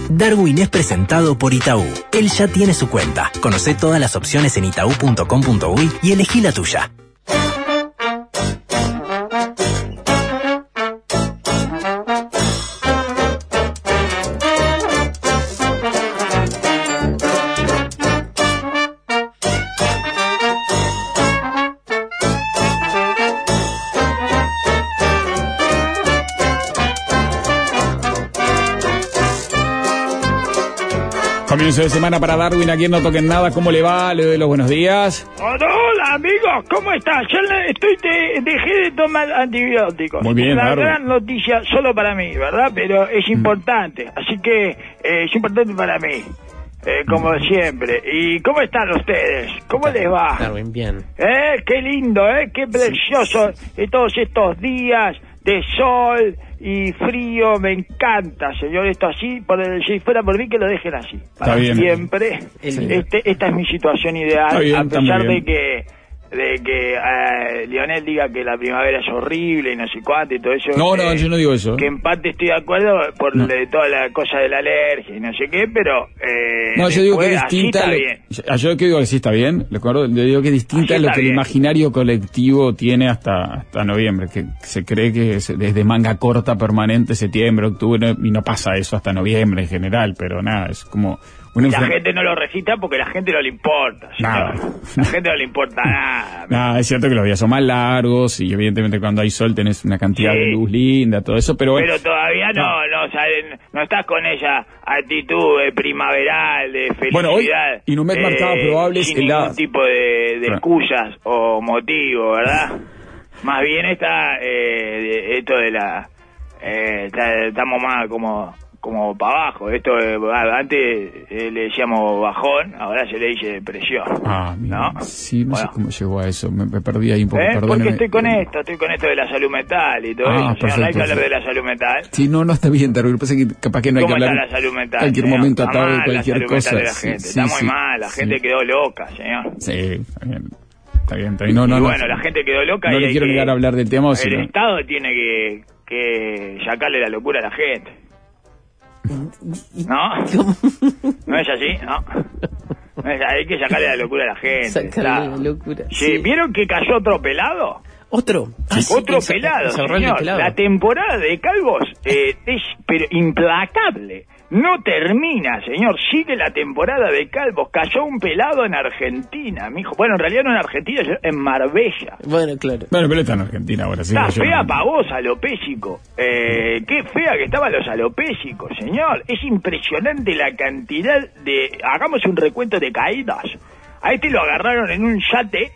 Darwin es presentado por Itaú. Él ya tiene su cuenta. Conocé todas las opciones en itaú.com.uy y elegí la tuya. Comienzo de semana para Darwin, aquí en No Toquen Nada. ¿Cómo le va? Le doy los buenos días. Hola, amigos, ¿cómo estás? Dejé de tomar antibióticos. Muy bien, una Darwin. gran noticia solo para mí, ¿verdad? Pero es importante, así que es importante para mí, como siempre. ¿Y cómo están ustedes? ¿Cómo les va? Darwin, bien. Qué lindo, qué precioso todos estos días de sol y frío. Me encanta, señor, esto así. Si fuera por mí, que lo dejen así para bien. siempre. Sí. Esta es mi situación ideal. Está bien, a está muy pesar bien. de que Lionel diga que la primavera es horrible y no sé cuánto y todo eso. No, yo no digo eso. Que en parte estoy de acuerdo por toda la cosa de la alergia y no sé qué, pero No, yo digo que es después, así distinta. está bien. Yo que digo que sí está bien, ¿de acuerdo? Yo digo que es distinta a Así lo está que el bien. imaginario colectivo tiene hasta noviembre, que se cree que es desde manga corta permanente, septiembre, octubre, y no pasa eso hasta noviembre en general, pero nada, es como una La gente no lo recita porque la gente no le importa, señor. Nada. La gente no le importa nada. Nada, es cierto que los días son más largos y evidentemente cuando hay sol tenés una cantidad Sí. de luz linda, todo eso, pero bueno. Pero todavía no estás con esa actitud primaveral, de felicidad. Bueno, hoy Inumet marcaba probables sin heladas. ningún tipo de excusas o motivo, ¿verdad? Más bien está esto de la... estamos más como para abajo. Esto antes le decíamos bajón, ahora se le dice depresión. Mira, ¿no? sí, no sé Bueno. cómo llegó a eso, me perdí ahí un poco, Porque perdóneme. estoy con esto de la salud mental y todo eso. Señor, perfecto, no hay que hablar sí. de la salud mental. Sí, no está bien, Darwin, lo que pasa es que capaz que no hay que ¿Cómo hablar está la salud mental? cualquier señor? momento Está atado de mal cualquier la salud cosa. mental de la Sí, gente. sí, Está muy sí, mal, la sí. gente quedó loca, señor. Sí, está bien. No, y bueno, la gente quedó loca no y le hay quiero que- negar a hablar del tema, el sino... Estado tiene que sacarle la locura a la gente. ¿No? ¿No es así? No es, hay que sacarle la locura a la gente. Sacarle claro. la locura. Sí. ¿Vieron que cayó otro pelado? ¿Otro? Otro pelado, señor. La temporada de calvos es pero implacable. No termina, señor. Sigue la temporada de calvos. Cayó un pelado en Argentina, mijo. Bueno, en realidad no en Argentina, en Marbella. Bueno, claro. Bueno, pero está en Argentina ahora, sí. Está yo fea no- pa' vos, alopésico. Qué fea que estaban los alopésicos, señor. Es impresionante la cantidad de... Hagamos un recuento de caídas. A este lo agarraron en un yate,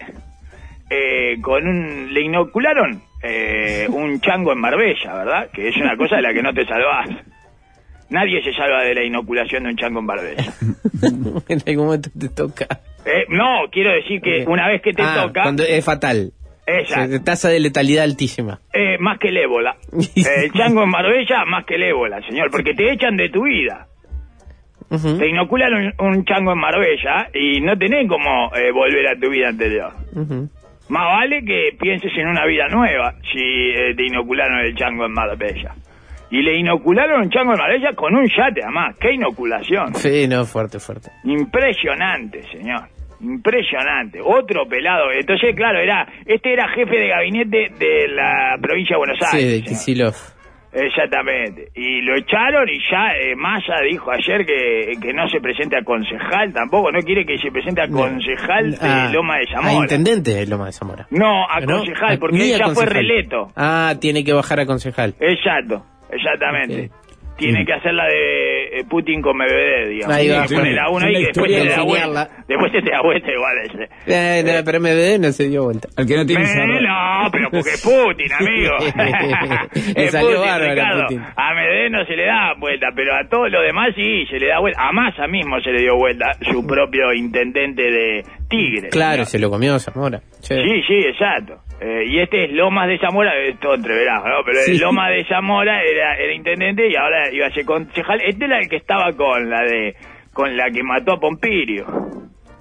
le inocularon un chango en Marbella, ¿verdad? Que es una cosa de la que no te salvás. Nadie se salva de la inoculación de un chango en Marbella. En algún momento te toca. No, quiero decir que una vez que te toca... Cuando es fatal. Esa. O sea, tasa de letalidad altísima. Más que el ébola. El chango en Marbella, más que el ébola, señor, porque te echan de tu vida. Ujú, Te inoculan un chango en Marbella y no tenés como volver a tu vida anterior. ujú. Más vale que pienses en una vida nueva si te inocularon el chango en Marbella. Y le inocularon un chango en Marbella con un yate, además. ¡Qué inoculación! Sí, no, fuerte. Impresionante, señor. Impresionante. Otro pelado. Entonces, claro, este era jefe de gabinete de la provincia de Buenos Sí, Aires. de señor. Kicillof. Exactamente. Y lo echaron y ya Massa dijo ayer que no se presente a concejal tampoco. No quiere que se presente a concejal de Loma de A Zamora. intendente de Loma de Zamora. No, a ¿No? concejal, porque Ni él a ya fue concejal. reelecto. Tiene que bajar a concejal. Exacto, exactamente. Ok. Tiene que hacer la de Putin con Medvedev, digamos. Ahí va. Que pone la una Una ahí que después historia se da vuelta. genial. Después se te da vuelta igual ese. No, pero MBD no se dio vuelta. El que no tiene No, pero porque es Putin, amigo. Le Es salió Putin, bárbaro, Ricardo. Putin. A Medvedev no se le da vuelta, pero a todos los demás sí se le da vuelta. A Massa mismo se le dio vuelta, su propio intendente de Tigre. Claro, señor. se lo comió Zamora. Che. Sí, exacto. Y este es Lomas de Zamora, es todo entreverado, ¿no? Pero Sí. el Lomas de Zamora era intendente y ahora iba a ser concejal. Este era el que estaba con la que mató a Pompirio.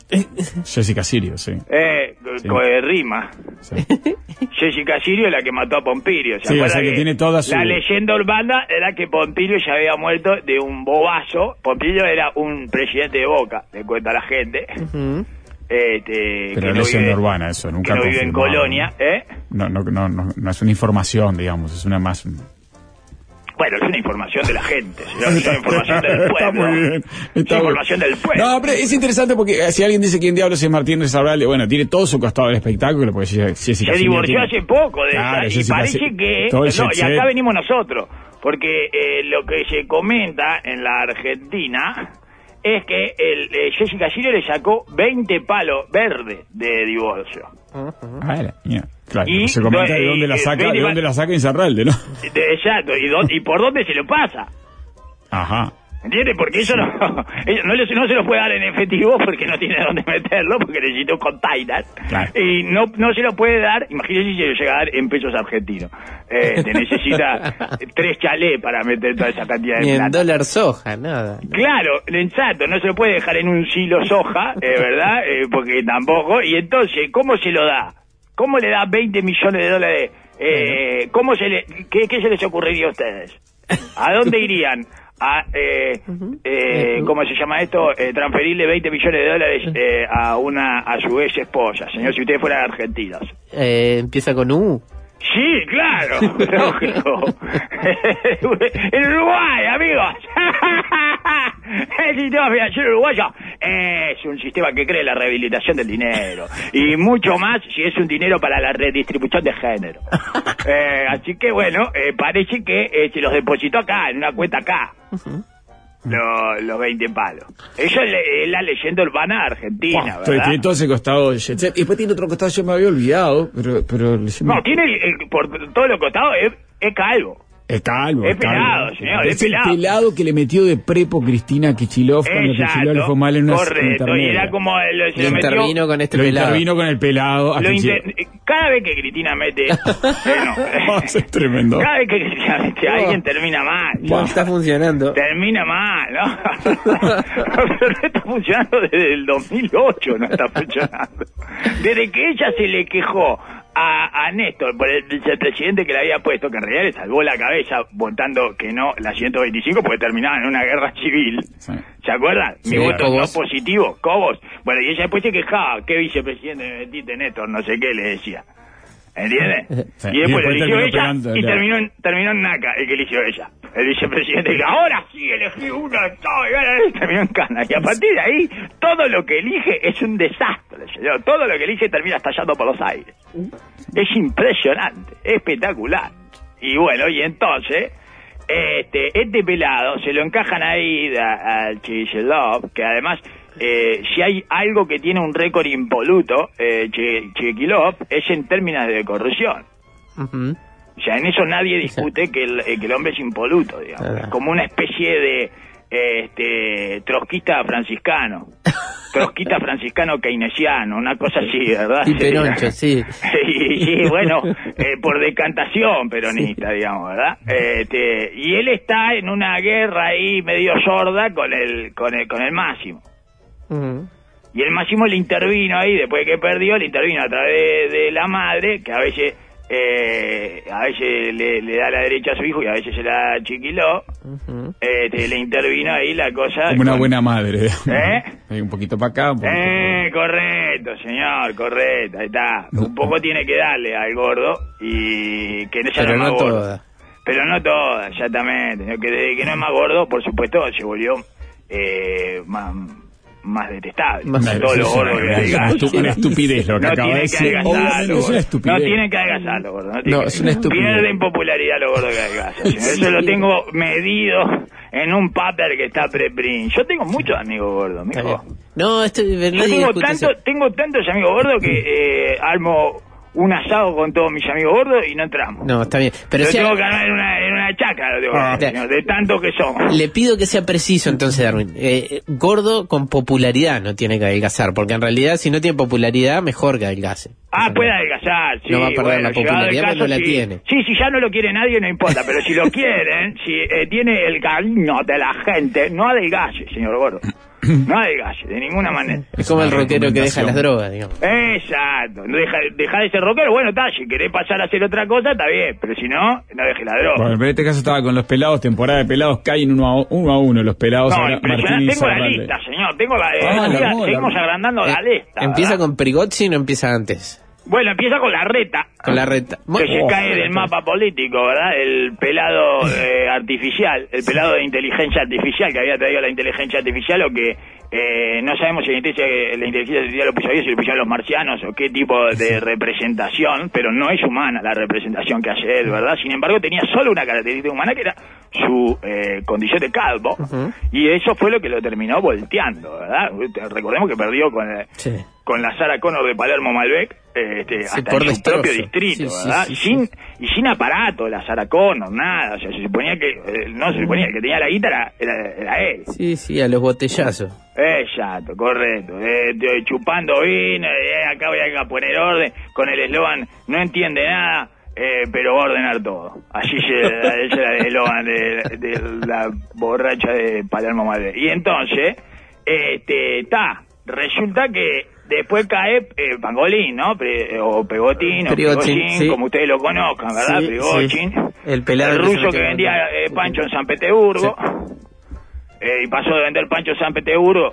Jessica Sirio, sí. Sí. Rima. Sí. Jessica Sirio es la que mató a Pompirio. Sí, o sea que tiene toda su... La leyenda urbana era que Pompirio ya había muerto de un bobazo. Pompirio era un presidente de Boca, le cuenta a la gente. Pero que leyenda urbana, eso, nunca que no vive en Colonia, No es una información, digamos, es una más... Bueno, es una información de la gente, señor, es una información del pueblo. Está muy bien. Es una información del pueblo. No, pero es interesante porque si alguien dice quién diablos es Martín Rezabral, bueno, tiene todo su costado del espectáculo, porque Jessica se divorció tiene... hace poco de claro, esa, y parece que... No, y acá venimos nosotros, porque lo que se comenta en la Argentina es que Jessica Sirio le sacó 20 palos verdes de divorcio. Claro, y se comenta de dónde la saca Insaurralde, ¿no? Exacto, y por dónde se lo pasa. Ajá. ¿Entiendes? Porque eso no se lo puede dar en efectivo porque no tiene dónde meterlo, porque necesita un container. Claro. Y no se lo puede dar, imagínese si se lo llega a dar en pesos argentinos. Te necesita 3 chalés para meter toda esa cantidad de ni plata. en dólar soja, nada. Claro, exacto, no se lo puede dejar en un silo soja, ¿verdad? Porque tampoco. Y entonces, ¿cómo se lo da? ¿Cómo le da 20 millones de dólares? ¿Cómo qué se les ocurriría a ustedes? ¿A dónde irían? ¿Cómo se llama esto? Transferirle 20 millones de dólares a su ex esposa, señor, si ustedes fueran argentinos. Empieza con U. Sí, claro, lógico. En Uruguay, amigos. El sistema financiero uruguayo es un sistema que cree en la rehabilitación del dinero. Y mucho más si es un dinero para la redistribución de género. Así que bueno, parece que se los depositó acá, en una cuenta acá. Los 20 palos. Eso es la leyenda urbana argentina, ¿verdad? Tiene todo ese costado de Jet Set. Y después tiene otro costado, yo me había olvidado, pero no, tiene por todos los costados es calvo. Es calvo. Es pelado, señor, es pelado. El pelado que le metió de prepo Cristina Kichilov cuando Kichilov le fue mal en una correcto, y era como... Lo intervino con este pelado. Lo intervino con el pelado. Cada vez que Cristina mete... Es tremendo. Cada vez que Cristina mete alguien termina mal. No está funcionando. Termina mal, ¿no? No está funcionando desde el 2008, no está funcionando. Desde que ella se le quejó a Néstor por el vicepresidente que le había puesto, que en realidad le salvó la cabeza votando que no la 125 porque terminaba en una guerra civil. Sí. ¿Se acuerdan? Sí, mi voto no positivo, Cobos. Bueno, y ella después se quejaba, ¿qué vicepresidente me metiste, Néstor? No sé qué, le decía. ¿Entiendes? Sí. Y después lo eligió ella y terminó en Naca, el que eligió ella. El vicepresidente dijo, ahora sí elegí uno, terminó en Cana. Y a partir de ahí, todo lo que elige es un desastre, señor. Todo lo que elige termina estallando por los aires. Es impresionante, espectacular. Y bueno, y entonces, este pelado se lo encajan ahí al Kichilov, que además... si hay algo que tiene un récord impoluto, Kichilov, es en términos de corrupción. O sea, en eso nadie discute que el hombre es impoluto, digamos. Es como una especie de trotskista franciscano. Trotskista franciscano keynesiano, una cosa así, ¿verdad? Y peroncho, sí. Sí, bueno, por decantación peronista, digamos, ¿verdad? Y él está en una guerra ahí medio sorda con el Máximo. Y el Máximo le intervino ahí, después de que perdió, le intervino a través de la madre, que a veces le da la derecha a su hijo y a veces se la chiquiló. Le intervino ahí la cosa. Como una buena madre. Un poquito para acá, un poquito para acá. Correcto, señor, correcto, ahí está. Un poco tiene que darle al gordo y que no sea pero más no gordo. Toda. Pero no toda, exactamente. Que desde que no es más gordo, por supuesto, se volvió más detestable. Todos los gordos que adelgazan. Una estupidez lo que acaba de decir. No tienen que adelgazarlo, gordo. No, es una estupidez. Pierden popularidad los gordos que adelgazan. Eso lo tengo medido en un paper que está pre-print. Yo tengo muchos amigos gordos, mijo. No, tengo tantos amigos gordos que armo un asado con todos mis amigos gordos y no entramos. No, está bien. Pero lo tengo que ganar en una chaca, de tanto que somos. Le pido que sea preciso entonces, Darwin. Gordo con popularidad no tiene que adelgazar, porque en realidad si no tiene popularidad, mejor que adelgace. Puede adelgazar, sí. No va a perder la popularidad, pero no la tiene. Sí, si ya no lo quiere nadie, no importa, pero si lo quieren, si tiene el cariño de la gente, no adelgace, señor gordo. No adelgace, de ninguna manera. Es como el rockero que deja las drogas, digamos. Exacto. Deja de ser rockero, bueno, está, si querés pasar a hacer otra cosa, está bien, pero si no, no dejes la droga. Bueno, pero en este caso estaba con los pelados, temporada de pelados, caen uno a uno los pelados. No, ahora impresionante. Martín Tengo la Zarralde. lista, señor, tengo seguimos agrandando la lista. ¿Empieza ¿verdad? con Prigozhin o empieza antes? Bueno, empieza con la reta. Con la reta. Que se cae del mapa político, ¿verdad? El pelado artificial, el pelado de inteligencia artificial que había traído la inteligencia artificial, o que no sabemos si la inteligencia artificial lo puso ellos, si lo pusieron los marcianos o qué tipo de representación, pero no es humana la representación que hace él, ¿verdad? Sin embargo, tenía solo una característica humana, que era su condición de calvo, y eso fue lo que lo terminó volteando, ¿verdad? Recordemos que perdió con la Sarah Connor de Palermo Malbec, hasta en su propio distrito, ¿verdad? Sin aparato, la Sarah Connor, nada, o sea, se suponía que el que tenía la guitarra era él. Sí, a los botellazos. Exacto, correcto. Chupando vino, acá voy a poner orden, con el eslogan, no entiende nada, pero va a ordenar todo. Allí ese era el eslogan de la borracha de Palermo Malbec. Y entonces, resulta que después cae Pangolín, ¿no? O Pegotín, o Prigozhin, sí, como ustedes lo conozcan, ¿verdad? Prigozhin, el pelado, el ruso que vendía pancho en San Petersburgo. Sí. Y pasó de vender pancho en San Petersburgo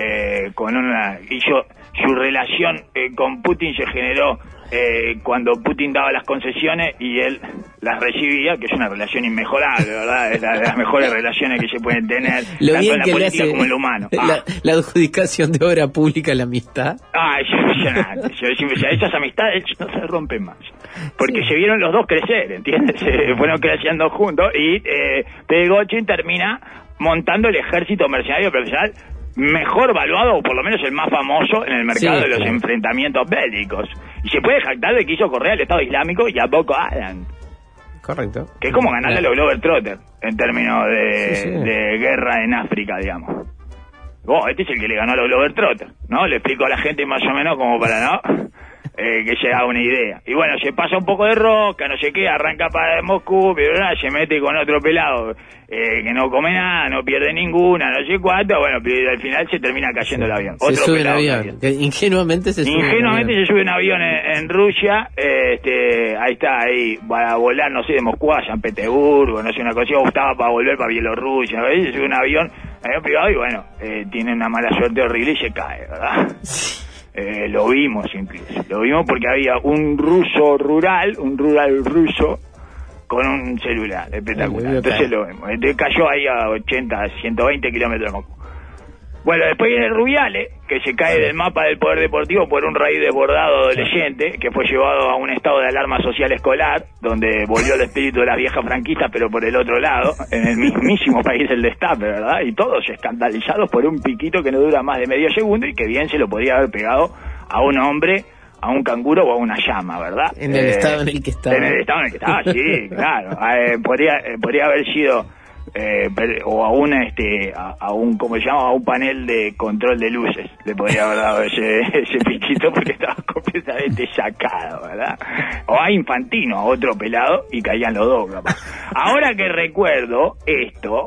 hizo su relación con Putin, se generó cuando Putin daba las concesiones y él las recibía, que es una relación inmejorable, ¿verdad? Es de las mejores relaciones que se pueden tener, lo tanto bien en la que política le hace como en lo humano. La adjudicación de obra pública a la amistad. Es impresionante. Esas amistades no se rompen más, porque se vieron los dos crecer, ¿entiendes? Se fueron creciendo juntos y Prigozhin termina montando el ejército mercenario profesional mejor valuado, o por lo menos el más famoso en el mercado de los enfrentamientos bélicos. Y se puede jactar de que hizo correr al Estado Islámico y a Boko Haram. Correcto. Que es como ganarle a los Globetrotters en términos de guerra en África, digamos. Este es el que le ganó a los Globetrotters, ¿no? Le explico a la gente más o menos como para, ¿no? Que se haga una idea. Y bueno, se pasa un poco de rosca, no sé qué, arranca para Moscú, pero se mete con otro pelado que no come nada, no pierde ninguna, no sé cuánto, bueno, pero al final se termina cayendo el avión. Se sube un avión. Ingenuamente se sube un avión en Rusia, ahí está, va a volar, no sé, de Moscú a San Petersburgo, no sé, una cosa, estaba para volver para Bielorrusia, ¿ves? Se sube un avión privado y bueno, tiene una mala suerte horrible y se cae, ¿verdad? Lo vimos incluso, porque había un ruso rural ruso con un celular espectacular, entonces lo vimos, cayó ahí a 120 kilómetros de Moscú. Bueno, después viene Rubiales, que se cae del mapa del poder deportivo por un raíz desbordado adolescente, que fue llevado a un estado de alarma social escolar, donde volvió el espíritu de las viejas franquistas, pero por el otro lado, en el mismísimo país del destape, ¿verdad? Y todos escandalizados por un piquito que no dura más de medio segundo y que bien se lo podría haber pegado a un hombre, a un canguro o a una llama, ¿verdad? En el estado en el que estaba. En el estado en el que estaba, sí, claro. Podría haber sido... o a un ¿cómo se llama? A un panel de control de luces le podría haber dado ese pichito, porque estaba completamente sacado, ¿verdad? O a Infantino, a otro pelado, y caían los dos, capaz. Ahora que recuerdo esto,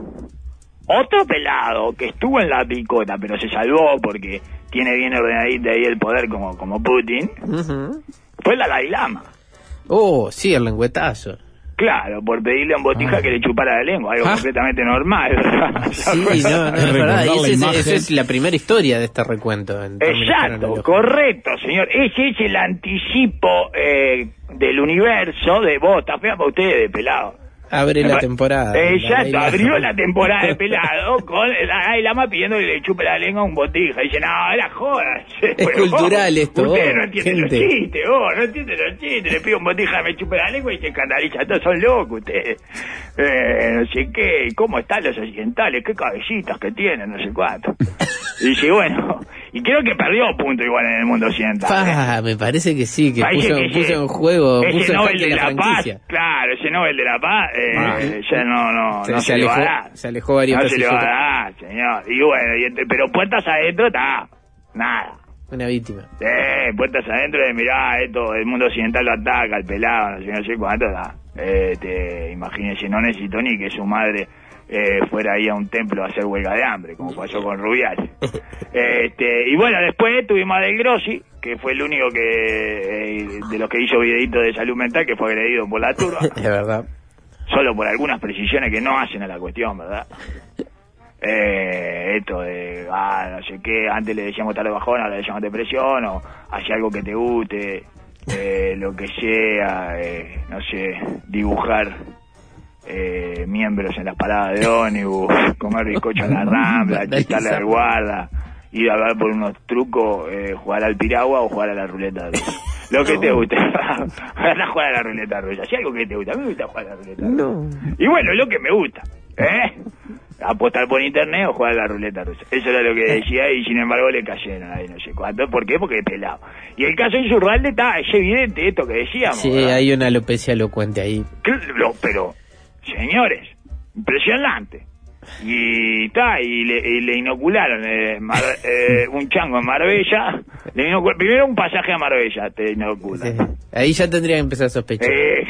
otro pelado que estuvo en la picota pero se salvó porque tiene bien ordenadito ahí el poder como Putin, fue el Dalai Lama. Sí, el lengüetazo. Claro, por pedirle a un Botija que le chupara la lengua, algo completamente normal. Sí, es verdad, esa es la primera historia de este recuento. Exacto, correcto, señor. Ese es el anticipo del universo de vos, está fea para ustedes, pelado. Abre la temporada. Exacto, abrió la temporada de pelado con el Dalai Lama pidiendo que le chupe la lengua a un Botija. Y dice, no, era joda. Es cultural esto. Ustedes no entienden los chistes, no entienden los chistes. Le pido a un Botija que me chupe la lengua y se escandaliza. Todos son locos ustedes. No sé qué, ¿cómo están los occidentales? ¿Qué cabecitas que tienen? No sé cuánto. Y dice, bueno, y creo que perdió punto igual en el mundo occidental. Me parece que sí, que puso en juego, ese puso Nobel de la franquicia. Paz, claro, ese Nobel de la Paz, ya no se le va a dar. Se alejó varias veces. No se le va a dar, señor. Y bueno, pero puertas adentro está nada. Una víctima. Puertas adentro de mirá, esto, el mundo occidental lo ataca, al pelado, no sé cuánto da. Imagínese, no necesitó ni que su madre fuera ahí a un templo a hacer huelga de hambre, como pasó con Rubiales. Y bueno, después tuvimos a Del Grossi, que fue el único que de los que hizo videitos de salud mental, que fue agredido por la turba. Es verdad. Solo por algunas precisiones que no hacen a la cuestión, ¿verdad? Esto de, no sé qué, antes le decíamos estar de bajón, ahora le decíamos depresión, o hacía algo que te guste, lo que sea, no sé, dibujar miembros en las paradas de ómnibus, comer bizcocho en la Rambla, chistarle al guarda, ir a hablar por unos trucos, jugar al piragua o jugar a la ruleta rusa. Lo que te guste. Anda a jugar a la ruleta rusa. Si algo que te gusta, a mí me gusta jugar a la ruleta rusa. Y bueno, lo que me gusta, apostar por internet o jugar a la ruleta rusa. Eso era lo que decía y sin embargo le cayeron ahí no sé cuánto. ¿Por qué? Porque es pelado. Y el caso de Insurralde es evidente esto que decíamos. Sí, ¿verdad? hay una alopecia elocuente ahí. Pero, señores, impresionante. Y le inocularon un chango en Marbella. Primero un pasaje a Marbella te inoculan. Sí. Ahí ya tendría que empezar a sospechar.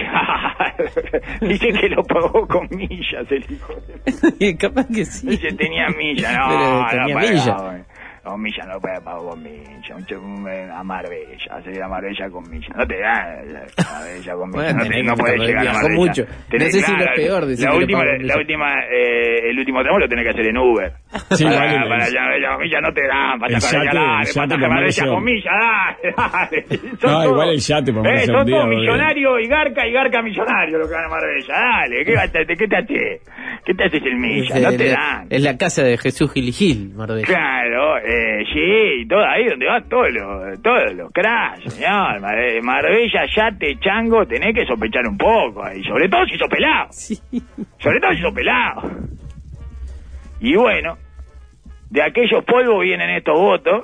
Dice que lo pagó con millas el hijo de... Capaz que sí. Dice tenía millas. Pero tenía millas. No, millas no puede pagar con millas. A Marbella, seguir a Marbella con millas. No te da Marbella con millas. Bueno, no puedes llegar a Marbella. Mucho. No sé si lo peor de el último tramo lo tenés que hacer en Uber. Sí, para allá con millas no te dan. Para allá Marbella con millas, dale. No, igual el yate por menos son todos millonarios y Garca millonario lo que van a Marbella. Dale, ¿qué te haces? ¿Qué te haces el milla? No te dan. Es la casa de Jesús Gil y Gil, Marbella. Claro, sí, todo ahí donde van todos los cracks, señor. Marbella, yate, chango, tenés que sospechar un poco ahí, sobre todo si sos pelado. Sí. Sobre todo si sos pelado. Y bueno, de aquellos polvos vienen estos votos.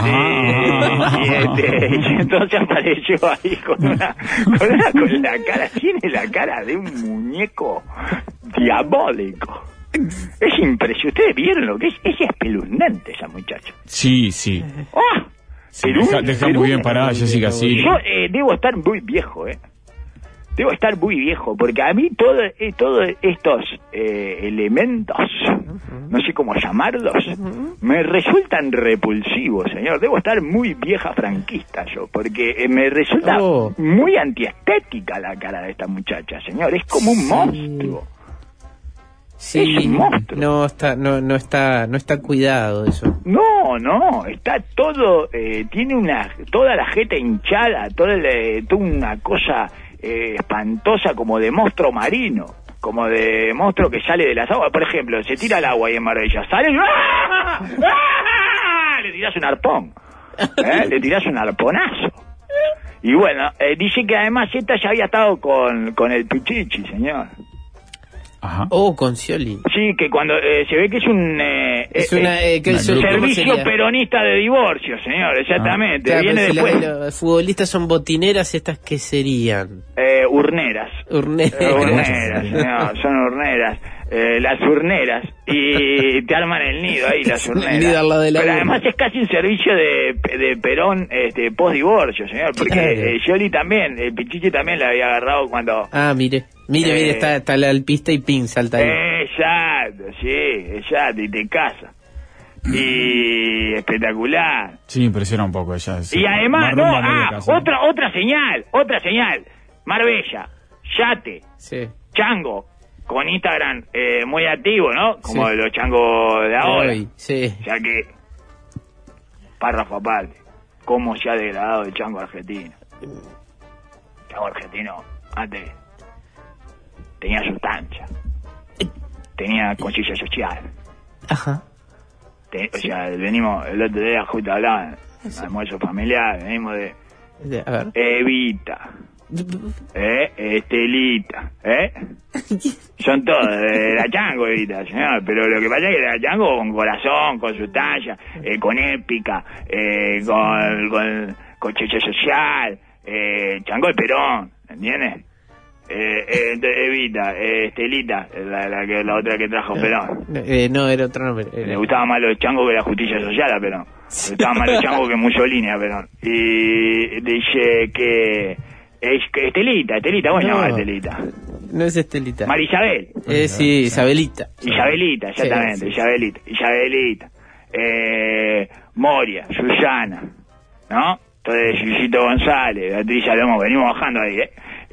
Y entonces apareció ahí con la cara, tiene la cara de un muñeco diabólico. Es impresionante. ¿Ustedes vieron lo que es? Es espeluznante esa muchacha. Sí, sí. ¡Ah! Sí, deja muy bien parada Jessica, sí. Yo debo estar muy viejo, Debo estar muy viejo, porque a mí todos estos elementos, no sé cómo llamarlos, me resultan repulsivos, señor. Debo estar muy vieja franquista yo, porque me resulta muy antiestética la cara de esta muchacha, señor. Es como un monstruo. Sí, es un monstruo. No está cuidado eso. No, está todo, tiene toda la jeta hinchada, toda una cosa espantosa como de monstruo marino, como de monstruo que sale de las aguas. Por ejemplo, se tira al agua ahí en Marbella, sale y ¡ah! ¡Ah! Le tirás un arpón, le tirás un arponazo. Y bueno, dice que además esta ya había estado con el Pichichi, señor. Ajá. Con Scioli. Sí, que cuando se ve que es un servicio peronista de divorcio, señor, exactamente. Claro, viene después. Los futbolistas son botineras, ¿estas qué serían? Urneras, señor, son urneras. Las urneras, y te arman el nido ahí, las urneras. Pero además es casi un servicio de Perón post divorcio, señor, porque Scioli también, el Pichichi también la había agarrado cuando... Mire, está la alpista y pin, salta ahí. Exacto, y te casa. Y espectacular. Sí, impresiona un poco ella. Y además, otra señal, Marbella, yate, chango, con Instagram muy activo, ¿no? Como los changos de ahora. Sí. O sea que, párrafo aparte, cómo se ha degradado el chango argentino. El chango argentino, antes, tenía sustancia, tenía conciencia social. Ajá. O sea, venimos, el otro día justo hablaban, almuerzo familiar, venimos de a ver. Evita. Estelita, son todos de la chango, Evita, señor, pero lo que pasa es que la chango con corazón, con sustancia, con épica, con cheche social, chango de Perón, ¿entiendes? Evita, Estelita, la otra que trajo Perón. No, era otro nombre. Le gustaba más los changos que la justicia social a Perón. Le gustaba más los changos que Mussolini a Perón. Y dice que... Estelita, ¿cómo se llama Estelita? No es Estelita. Marisabel. Sí, Isabelita. Isabelita, exactamente, Sí. Isabelita. Moria, Susana, ¿no? Entonces, Yuyito González, Beatriz Salomón, venimos bajando ahí,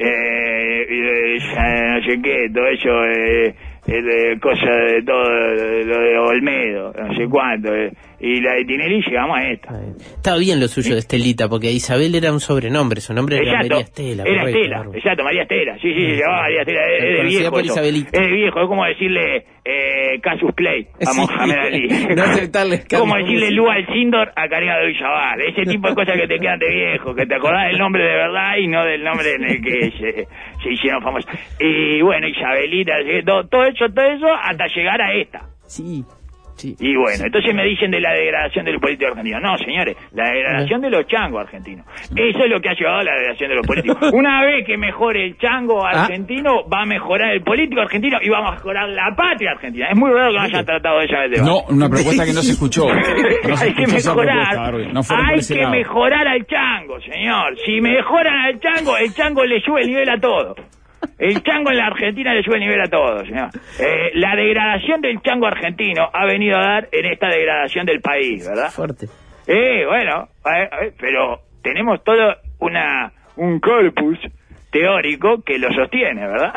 no sé qué, todo eso, cosa de todo, lo de Olmedo, no sé cuánto, y la de Tinelli llegamos a esta. Estaba bien lo suyo de Estelita, porque Isabel era un sobrenombre, su nombre era María Estela. Era Estela, exacto, María Estela, sí, se llamaba María Estela, es de viejo eso, es de viejo, es como decirle Cassius Clay a Mohamed Ali. No aceptarle como decirle Lu Alcindor a Karina de Villavall, ese tipo de cosas que te quedan de viejo, que te acordás del nombre de verdad y no del nombre en el que se hicieron famosos. Y bueno, Isabelita, todo eso hasta llegar a esta. Sí. Y bueno, entonces me dicen de la degradación del político argentino. No, señores, la degradación de los changos argentinos. Eso es lo que ha llevado a la degradación de los políticos. Una vez que mejore el chango argentino, va a mejorar el político argentino y va a mejorar la patria argentina. Es muy raro que no hayan tratado de ella el debate. No, una propuesta que no se escuchó. Hay que mejorar. Hay que mejorar al chango, señor. Si mejoran al chango, el chango le sube el nivel a todo. El chango en la Argentina le sube el nivel a todo, señor. La degradación del chango argentino ha venido a dar en esta degradación del país, ¿verdad? Fuerte. Bueno, pero tenemos todo un corpus teórico que lo sostiene, ¿verdad?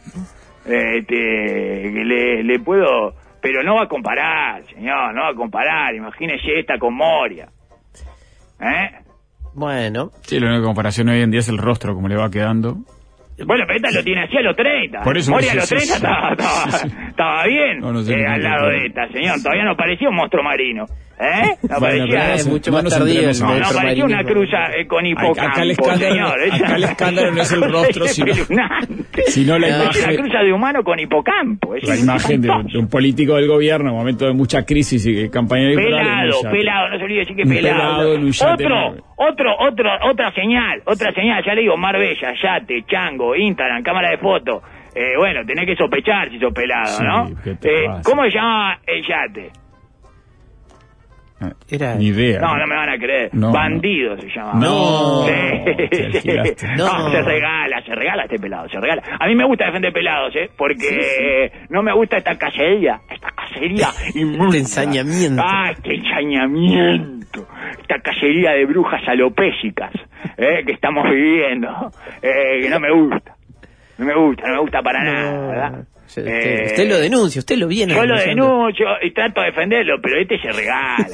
Le puedo... Pero no va a comparar, señor, no va a comparar. Imagínese esta con Moria. Bueno. Sí, la única comparación hoy en día es el rostro, como le va quedando. Bueno, pero esta lo tiene así a los 30. Por eso Moria a los 30 estaba bien al lado de esta, señor. Todavía no parecía un monstruo marino. No parecía... mucho más tardío. No parecía una cruza con hipocampo, acá el escándalo no es el rostro, sino la imagen. Es una cruza de humano con hipocampo. La imagen de un político del gobierno en un momento de mucha crisis y campaña electoral. Pelado, no se olvide decir que pelado. Otra señal, ya le digo, Marbella, yate, chango, Instagram, cámara de foto. Bueno, tenés que sospechar si sos pelado, ¿no? ¿Cómo se llama el yate? Ni idea. No me van a creer. Bandido se llama. No. Se regala este pelado, se regala. A mí me gusta defender pelados, porque no me gusta esta cacería inmunda. Ensañamiento. Este ensañamiento. Esta cacería de brujas alopésicas, que estamos viviendo, que no me gusta. No me gusta para nada, ¿verdad? Usted lo denuncia, usted lo viene. Yo lo denuncio y trato de defenderlo, pero este se regala.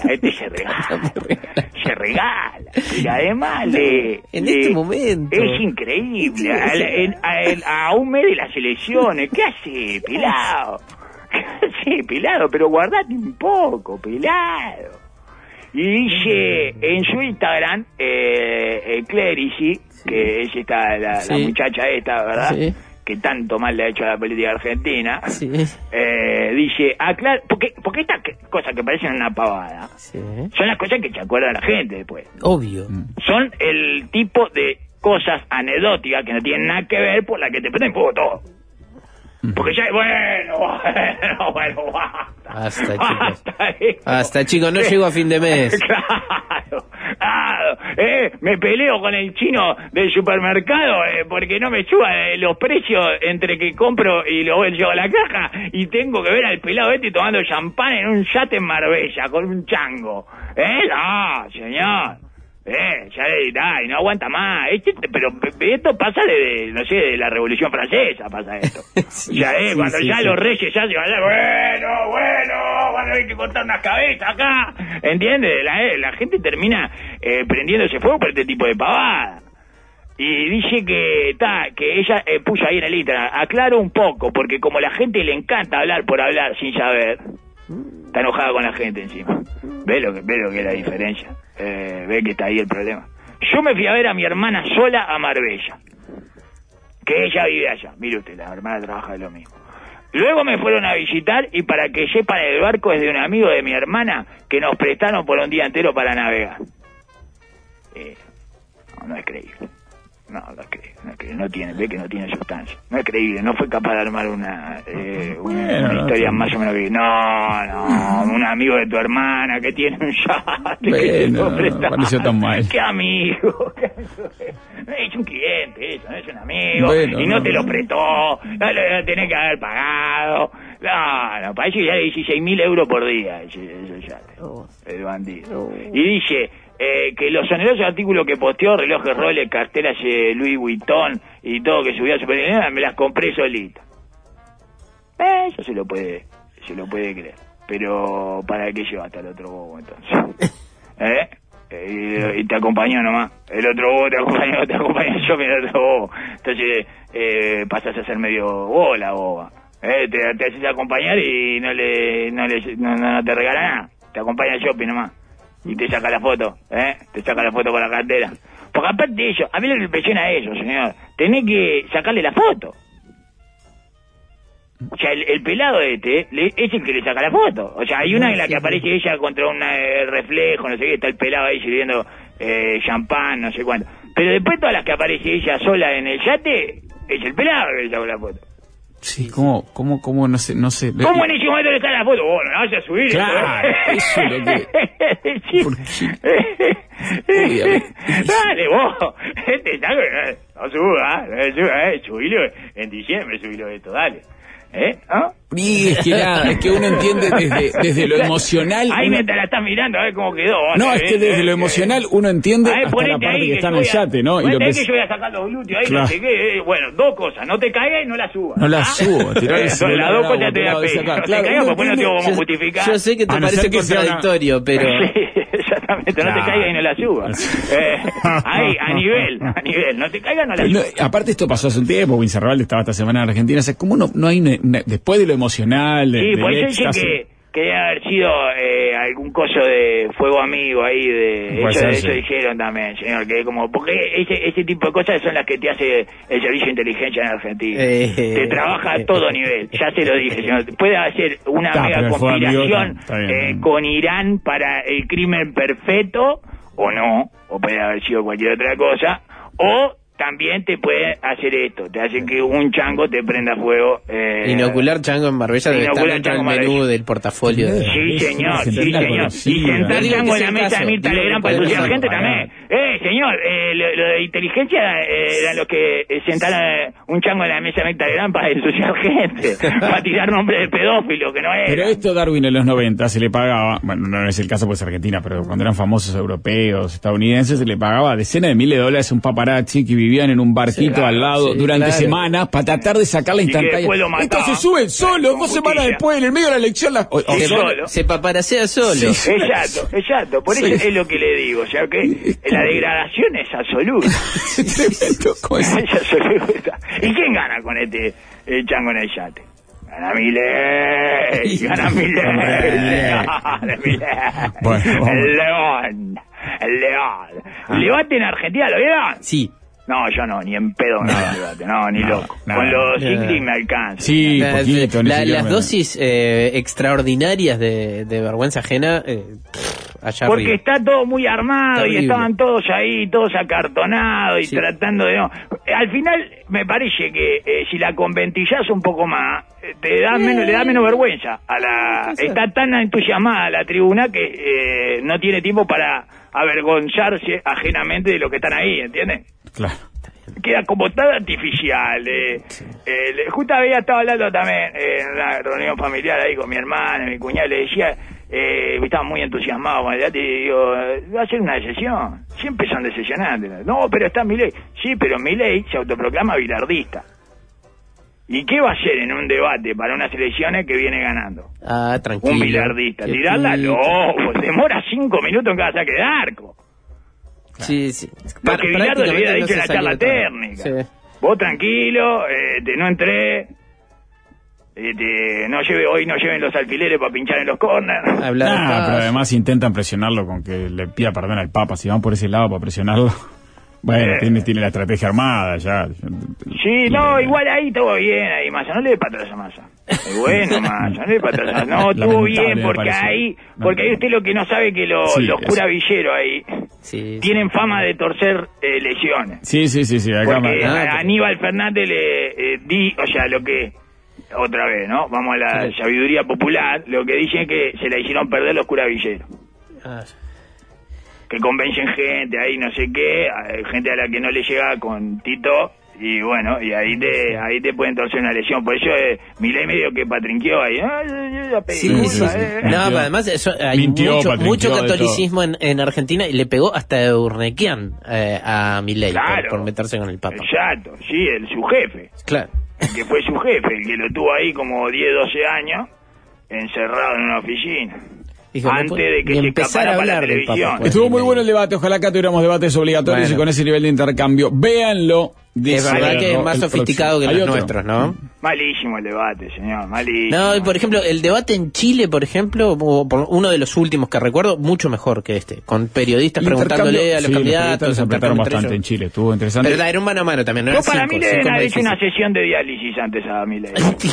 Se regala. Y además este momento es increíble. A un mes de las elecciones, ¿qué hace, pelado? Pero guardate un poco, pelado. Y dice en su Instagram, Clerici, que es la muchacha esta, ¿verdad? Sí. Que tanto mal le ha hecho a la política argentina, dice, porque estas cosas que parecen una pavada, son las cosas que se acuerda la gente después. Obvio. Son el tipo de cosas anecdóticas que no tienen nada que ver por las que te prenden fuego todo. Porque ya, bueno, Hasta chicos, no llego a fin de mes. Claro, me peleo con el chino del supermercado porque no me suba los precios entre que compro y lo llevo a la caja y tengo que ver al pelado tomando champán en un yate en Marbella con un chango. No, señor. Y no aguanta más. Pero esto pasa de la Revolución Francesa, pasa esto. Cuando los reyes ya se van a bueno, van a haber que cortar unas cabezas acá. ¿Entiendes? La gente termina prendiéndose fuego por este tipo de pavada. Y dice que ella puso ahí en el Instagram, aclaro un poco, porque como la gente le encanta hablar por hablar sin saber, está enojada con la gente encima. Ve lo que es la diferencia. Ve que está ahí el problema. Yo me fui a ver a mi hermana sola a Marbella, que ella vive allá. Mire usted, la hermana trabaja de lo mismo. Luego me fueron a visitar y para que sepan, el barco es de un amigo de mi hermana que nos prestaron por un día entero para navegar. No es creíble. no tiene, ve que no tiene sustancia. No es creíble, no fue capaz de armar una historia más o menos que... No, un amigo de tu hermana que tiene un yate. No pareció tan mal. ¿Qué amigo? Es un cliente, eso, no es un amigo. Y no te lo prestó, no lo tenés que haber pagado. No, para eso ya le 16.000 euros por día, ese yate, el bandido. Y dice... que los onerosos artículos que posteó, relojes Rolex, carteras Louis Vuitton y todo que subió a su periodista, me las compré solito. Eso se lo puede creer. Pero ¿para qué lleva hasta el otro bobo entonces? Y te acompañó nomás. El otro bobo te acompañó yo, mira el otro bobo. Entonces pasas a ser medio boba. Te haces acompañar y no te regala nada. Te acompaña al shopping nomás. Y te saca la foto, te saca la foto con la cartera. Porque aparte de ello, a mí lo que me impresiona es eso, señor. Tenés que sacarle la foto. O sea, el pelado es el que le saca la foto. O sea, hay una en la que aparece ella contra un reflejo, no sé qué, está el pelado ahí sirviendo champán, no sé cuánto. Pero después todas las que aparece ella sola en el yate, es el pelado que le saca la foto. Sí, ¿cómo? No sé. ¿Cómo en ese momento le está la foto? Bueno, no vas a subir. Claro, eso es lo que... ¿Por qué? Dale, vos. No subas, subilo en diciembre, subilo esto, dale. ¿No? Y es que uno entiende desde lo emocional. Ahí mientras la estás mirando, a ver cómo quedó. No, es que desde lo emocional uno entiende hasta la parte que está en el yate, ¿no? Y lo que yo voy a sacar los glúteos ahí, claro. No sé qué. Bueno, dos cosas, no te caigas y no la subas. No la subo, las dos cosas te la pego. No te caigas porque no tengo cómo justificar. Yo sé que te parece contradictorio, pero... Exactamente, no te caigas y no la subas. Ahí, a nivel, no te caigas, no la subas. Aparte esto pasó hace un tiempo, Wincerralde estaba esta semana en Argentina, o sea, ¿cómo no hay después de lo emocional, sí, por eso dicen que debe haber sido algún coso de fuego amigo ahí, eso dijeron también, señor, que como, porque ese tipo de cosas son las que te hace el servicio de inteligencia en Argentina. Te trabaja a todo nivel, ya se lo dije, señor. Puede hacer una mega conspiración con Irán para el crimen perfecto, o no, o puede haber sido cualquier otra cosa, o también te puede hacer esto, te hace que un chango te prenda fuego. Inocular chango en Marbella debe estar dentro del menú del portafolio. Sí, señor. Y sentar chango en la mesa de Mirta Legrand para ensuciar gente también. Señor, lo de inteligencia eran los que sentaron un chango en la mesa de Mirta Legrand para ensuciar gente, para tirar nombres de pedófilos que no era. Pero esto, Darwin, en los 90 se le pagaba, bueno, no es el caso pues Argentina, pero cuando eran famosos europeos, estadounidenses, se le pagaba decenas de miles de dólares a un paparazzi que vivían en un barquito al lado durante semanas para tratar de sacar la instantánea. Esto se sube solo, 2 semanas después, en el medio de la elección. Se paparacea solo. Sí. Exacto. Por eso es lo que le digo. O sea que la degradación es absoluta. Es absoluta. ¿Y quién gana con este chango en el yate? Gana Milei. Bueno, el León. ¿El debate en Argentina lo vieron? Sí. No, yo no, ni en pedo ni loco. Con los Ingrid me alcanza. Sí, las dosis extraordinarias de vergüenza ajena allá porque arriba. Está todo muy armado. Terrible. Y estaban todos ahí, todos acartonados y tratando de... Al final me parece que si la conventillas un poco más, le da menos vergüenza. Está tan entusiasmada la tribuna que no tiene tiempo para avergonzarse ajenamente de lo que están ahí, ¿entiendes? Claro. Queda como tan artificial. Justo había estado hablando también en una reunión familiar ahí con mi hermana, mi cuñada, le decía, estaba muy entusiasmado con el debate y digo, va a ser una decisión. Siempre son decepcionantes. No, pero está Milei. Sí, pero Milei se autoproclama bilardista. ¿Y qué va a hacer en un debate para unas elecciones que viene ganando? Tranquilo. Un bilardista. Tirarla, demora 5 minutos en cada saque de arco. Sí. Lo que Bilardo le había dicho en la charla técnica. Sí. Vos tranquilo, no entré. Hoy no lleven los alfileres para pinchar en los corners. Pero además intentan presionarlo con que le pida perdón al Papa. Si van por ese lado para presionarlo... Bueno, tiene la estrategia armada ya. Sí, igual ahí todo bien, ahí Massa, no le dé para atrás a Massa. Bueno, Massa, no le dé para atrás. No, estuvo bien, porque ahí usted lo que no sabe que los cura Villero ahí tienen fama de torcer lesiones. Sí. Acá porque Aníbal Fernández lo que, otra vez, ¿no? Vamos a la sabiduría popular, lo que dicen es que se la hicieron perder los curavilleros. Que convencen gente, ahí no sé qué, gente a la que no le llega con Tito, y bueno, y ahí te pueden torcer una lesión. Por eso Milei medio que patrinqueó ahí. No, además hay mucho catolicismo en Argentina, y le pegó hasta Urnequian a Milei por meterse con el Papa. Exacto, sí, su jefe. Claro. El que fue su jefe, el que lo tuvo ahí como 10, 12 años, encerrado en una oficina. Antes de que se escapara para la televisión. Estuvo muy bueno el debate. Ojalá que tuviéramos debates obligatorios y con ese nivel de intercambio. Véanlo. Es verdad que es más sofisticado que los nuestros, ¿no? Malísimo el debate, señor, malísimo. No, por ejemplo, el debate en Chile, por ejemplo, uno de los últimos que recuerdo, mucho mejor que este, con periodistas preguntándole a los candidatos. Se apretaron bastante en Chile, estuvo interesante. Pero era un mano a mano también, ¿no? Para mí le deben haber hecho una sesión de diálisis antes a Milei.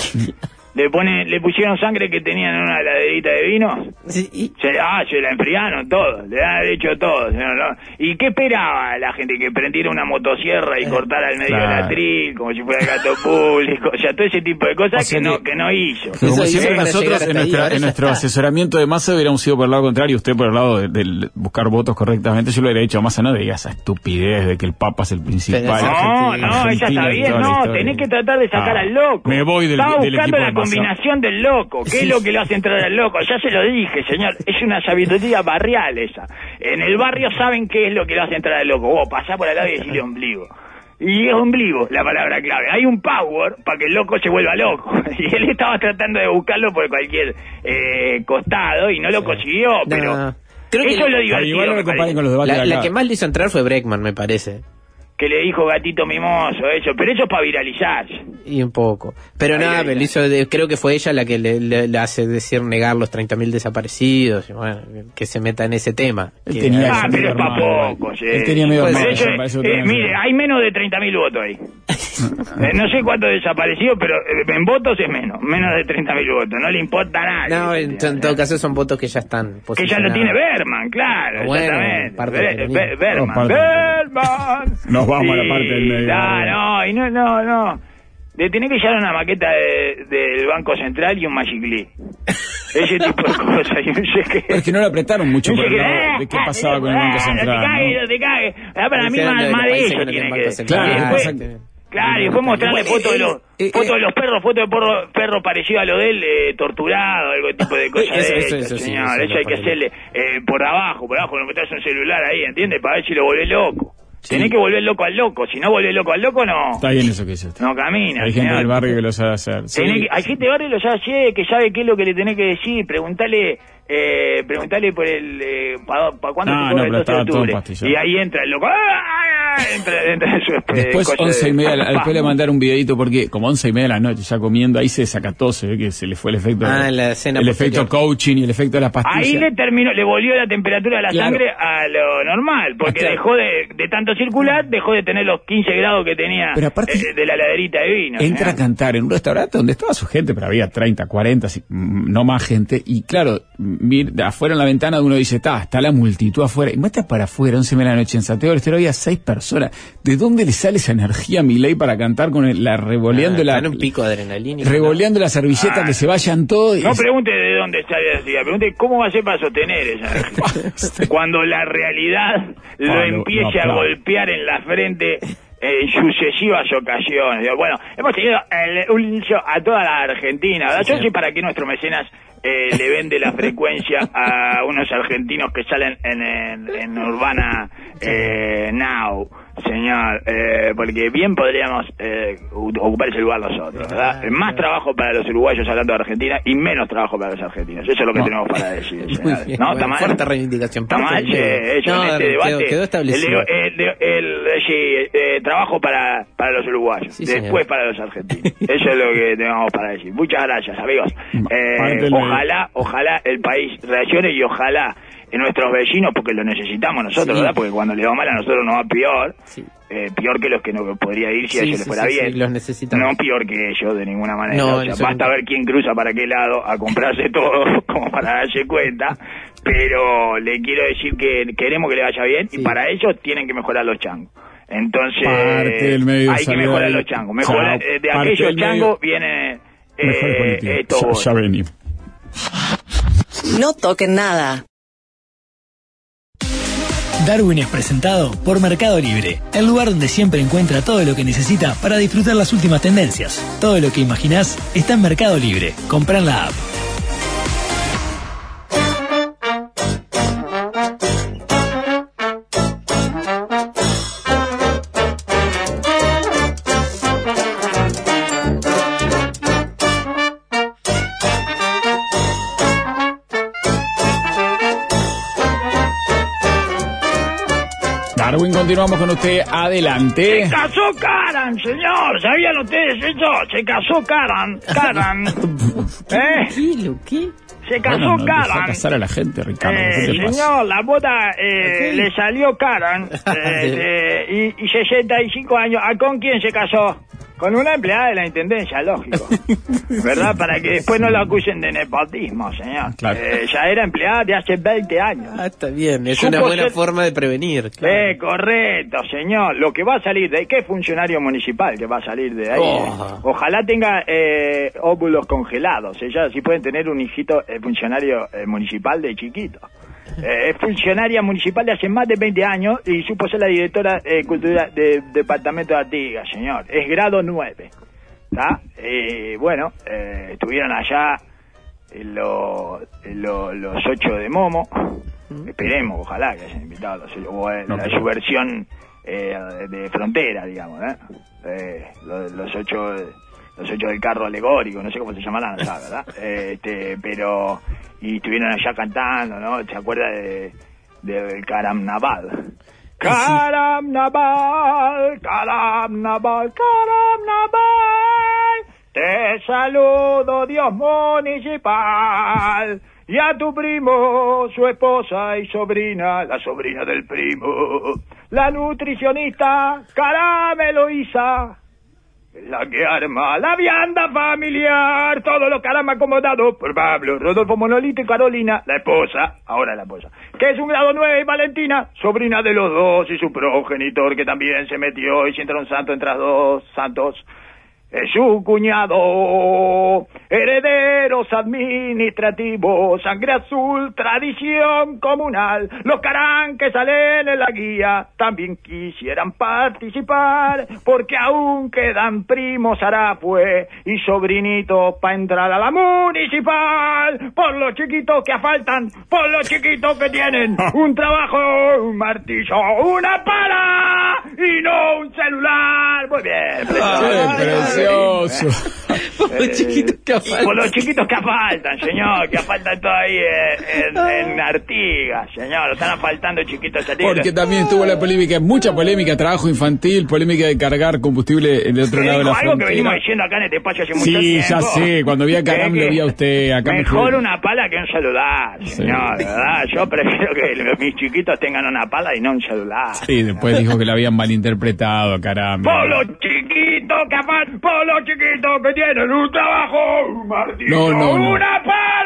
Le pusieron sangre que tenían en una heladerita de vino. Sí. Se la enfriaron todo. Le han hecho todo. ¿No? ¿Y qué esperaba la gente? Que prendiera una motosierra y cortara el medio del atril, como si fuera el gato público. O sea, todo ese tipo de cosas que no hizo. Como siempre nosotros en nuestro asesoramiento de Massa hubiéramos ido por el lado contrario. Usted por el lado de buscar votos correctamente. Yo le hubiera dicho a Massa, no diga esa estupidez de que el Papa es el principal. No, ella está bien. No, tenés que tratar de sacar al loco. Me voy del equipo de Massa. Combinación del loco, ¿qué es lo que lo hace entrar al loco? Ya se lo dije, señor, es una sabiduría barrial esa. En el barrio saben qué es lo que lo hace entrar al loco. Vos pasá por al lado y decirle ombligo. Y es ombligo la palabra clave. Hay un power para que el loco se vuelva loco. Y él estaba tratando de buscarlo por cualquier costado y no lo consiguió, pero creo eso es lo divertido. La que más le hizo entrar fue Breckman, me parece. Que le dijo gatito mimoso, eso, pero eso es para viralizarse. Y un poco. Pero nada, creo que fue ella la que le hace decir negar los 30.000 desaparecidos, y bueno, que se meta en ese tema. Pero es para poco. Él tenía medio mire, hay menos de 30.000 votos ahí. No sé cuántos desaparecidos, pero en votos es menos de 30.000 votos, no le importa a nadie. No, en todo caso son votos que ya están posicionados. Que ya lo tiene Berman, claro, exactamente. Berman. Nos vamos a la parte del medio. No. Le tenés que llevar una maqueta del Banco Central y un Magic Leap. Ese tipo de cosas. Es que no le apretaron mucho por el lado de qué pasaba con el Banco Central. No te cagues. Para mí más de eso tiene que... Claro, y después mostrarle fotos de los perros, fotos de perro parecido a lo de él, torturado, algo tipo de cosas eso, señor. Eso hay que hacerle por abajo, le metés un celular ahí, ¿entiendes? Para ver si lo volvés loco. Tenés que volver loco al loco. Si no volvés loco al loco, no. Está bien eso que dice usted. No camina. Hay gente del barrio que lo sabe hacer. Hay gente del barrio que lo sabe hacer, que sabe qué es lo que le tenés que decir. Preguntale por el... ¿Para cuándo se cobra el 12 de octubre? Y ahí entra el loco. Entra en su Después 11:30, después le mandar un videito porque como 11:30 de la noche ya comiendo, ahí se desacató, se ve que se le fue el efecto el efecto coaching y el efecto de las pastillas. Ahí le volvió la temperatura de la sangre a lo normal, porque dejó de tanto circular, dejó de tener los 15 grados que tenía de la heladerita de vino. Entra a cantar en un restaurante donde estaba su gente, pero había 30, 40, no más gente, y claro, afuera en la ventana uno dice, está la multitud afuera, y muestras para afuera, 11:30 de la noche en Santiago del Estero había 6 personas. ¿De dónde le sale esa energía a Milei para cantar con revoleando un pico de adrenalina? Revoleando la servilleta, que se vayan todos. No pregunte de dónde sale esa energía, pregunte cómo va a hacer para sostener esa energía. Cuando la realidad lo empiece a golpear en la frente en sucesivas ocasiones. Bueno, hemos tenido un show a toda la Argentina, ¿verdad? Yo sé para qué nuestro mecenas le vende la frecuencia a unos argentinos que salen en Urbana Now, señor, porque bien podríamos ocupar ese lugar nosotros, ¿verdad? Más trabajo para los uruguayos hablando de Argentina y menos trabajo para los argentinos. Eso es lo que tenemos para decir, señor. ¿No? ¿Está mal? Fuerte reivindicación. ¿Está mal? En este debate quedó establecido. Trabajo para los uruguayos, después para los argentinos. Eso es lo que tenemos para decir. Muchas gracias, amigos. Ojalá el país reaccione y ojalá nuestros vecinos, porque lo necesitamos nosotros, ¿verdad? Porque cuando le va mal a nosotros nos va peor. Peor que los que no podría ir si a ellos les fuera bien. Los necesitamos. No peor que ellos, de ninguna manera. Basta ver quién cruza para qué lado a comprarse todo, como para darse cuenta. pero le quiero decir que queremos que le vaya bien y para ello tienen que mejorar los changos. Entonces hay que mejorar los changos. De aquellos changos viene esto. Ya venimos. No toquen nada. Darwin es presentado por Mercado Libre, el lugar donde siempre encuentra todo lo que necesita para disfrutar las últimas tendencias. Todo lo que imaginás está en Mercado Libre. Comprá en la app. Darwin, continuamos con usted. Adelante. Se casó Karan, señor. ¿Sabían ustedes eso? Se casó Karan. ¿Qué? Se casó Karan. Deja casar a la gente, Ricardo. Señor, la boda le salió Karan. Y 65 años. ¿Con quién se casó? Con una empleada de la Intendencia, lógico. ¿Verdad? Para que después no lo acusen de nepotismo, señor. Claro. Ya era empleada de hace 20 años. Está bien, es una buena forma de prevenir. Claro. Correcto, señor. Lo que va a salir de ahí, ¿qué funcionario municipal que va a salir de ahí? Ojalá tenga óvulos congelados. Ella sí pueden tener un hijito funcionario municipal de chiquito. Es funcionaria municipal de hace más de 20 años y supo ser la directora de cultura del departamento de Artigas, señor. Es grado 9. ¿Está? Bueno, estuvieron allá los 8 de Momo. Esperemos, ojalá que hayan invitado a su versión de frontera, digamos, los 8 del carro alegórico, no sé cómo se llamarán allá, ¿verdad? Pero y estuvieron allá cantando, ¿no? ¿Se acuerda del Carnaval? Carnaval, Carnaval, Carnaval, te saludo, Dios municipal, y a tu primo, su esposa y sobrina, la sobrina del primo, la nutricionista Caramelo Isa, la que arma la vianda familiar, todos los caramba acomodados por Pablo, Rodolfo, Monolito y Carolina, la esposa, que es un grado 9, y Valentina, sobrina de los dos, y su progenitor que también se metió, y si entra un santo, entre dos santos, es su cuñado, herederos administrativos, sangre azul, tradición comunal, los Carán que salen en la guía también quisieran participar, porque aún quedan primos Arafue y sobrinitos para entrar a la municipal, por los chiquitos que faltan, por los chiquitos que tienen un trabajo, un martillo, una pala y no un celular. Muy bien, precioso. Por los chiquitos que faltan, señor, que faltan todavía en Artigas, señor, están faltando chiquitos. Porque también estuvo la polémica, mucha polémica, trabajo infantil, polémica de cargar combustible del otro lado de la frontera. Algo que venimos diciendo acá en este espacio hace mucho tiempo. Sí, ya sé, cuando vi a Caram lo vi a usted. Acá mejor una pala que un celular, señor, ¿verdad? Yo prefiero que mis chiquitos tengan una pala y no un celular. Sí, después dijo que la habían malinterpretado a Caram. Por los chiquitos que faltan, por los chiquitos que tienen un trabajo, un martillo, una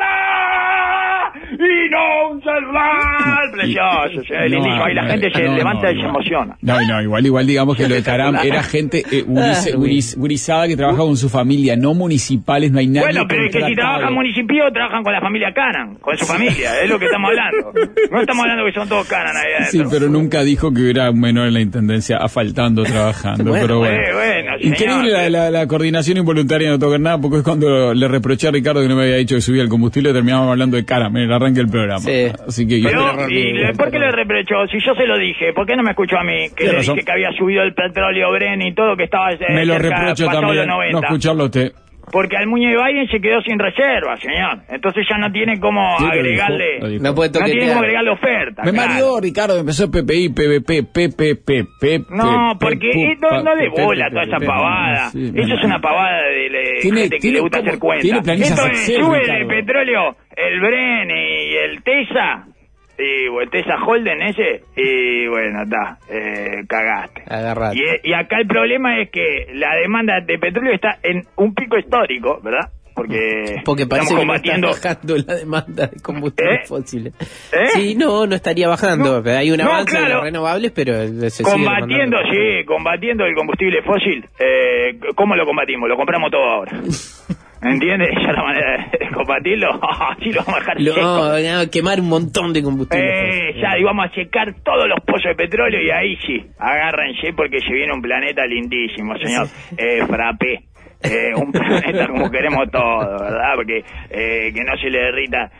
pala y no un celular. Precioso, y la gente se levanta y se emociona. Igual digamos que lo de Caram era gente gurizada que trabaja con su familia, no municipales, no hay nadie. Bueno, pero es que si trabajan municipios, trabajan con la familia Caram, con su familia, es lo que estamos hablando. No estamos hablando que son todos Caram ahí adentro. Sí, pero nunca dijo que hubiera un menor en la intendencia afaltando, trabajando. Pero bueno. Increíble la coordinación involuntaria, no tocar nada, porque es cuando le reproché a Ricardo que no me había dicho que subía el combustible, terminábamos hablando de Caram en el arranque del programa. Sí. Así que ¿por qué le reprochó? Si yo se lo dije, ¿por qué no me escuchó a mí? Que le dije que había subido el petróleo Bren y todo, que estaba me lo reprocho también, no escucharlo a usted. Porque al Muñe Biden se quedó sin reserva, señor. Entonces ya no tiene cómo agregarle. No tiene cómo agregarle oferta. Me mareó, Ricardo, empezó PPI, PVP, PPP. No, porque no le bola toda esa pavada. Eso es una pavada de gente que le gusta hacer cuentas. Entonces sube el petróleo, el Bren y el Tesa. Y el Tesa Holden ese, y bueno, cagaste. Agarrate. Y acá el problema es que la demanda de petróleo está en un pico histórico, ¿verdad? porque parece combatiendo... que no está bajando la demanda de combustibles fósiles. Sí, no estaría bajando. No, hay un avance de los renovables, pero se combatiendo el combustible fósil. ¿Cómo lo combatimos? Lo compramos todo ahora. ¿Entiendes? Ya la manera de combatirlo, sí lo vamos a dejar seco. Quemar un montón de combustible. Ya, y vamos a secar todos los pozos de petróleo y ahí sí, agárrense porque se viene un planeta lindísimo, señor. Frappé. Un planeta como queremos todos, ¿verdad? Porque que no se le derrita